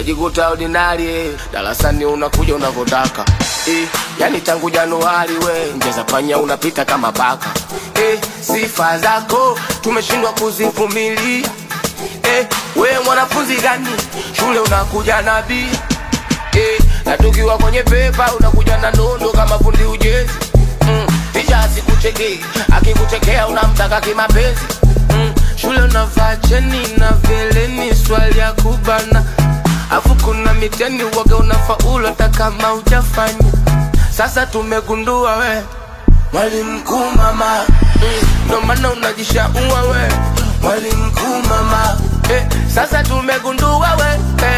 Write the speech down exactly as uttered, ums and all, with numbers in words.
unajikuta ordinary, darasani unakuja unavyotaka. Eh, yani tangu Januari we njeza panya unapita kama baka. Eh, sifa zako tumeshindwa kuzivumilia. Eh, we mwanafunzi gani shule unakuja nabii? Eh, na tukiwa kwenye pepa unakuja na nondo kama fundi ujezi. Mm, tisha asikuchekea, akikuchekea unamtaka kimapenzi. Mm, shule unavaa cheni na vile ni swali ya kubana. Afu kuna mitihani waga unafaulu hata kama hujafanya. Sasa tumegundua we mwalimu mkuu mama. Mm, ndo maana unajishaua we mwalimu mkuu mama. Eh, sasa tumegundua we eh.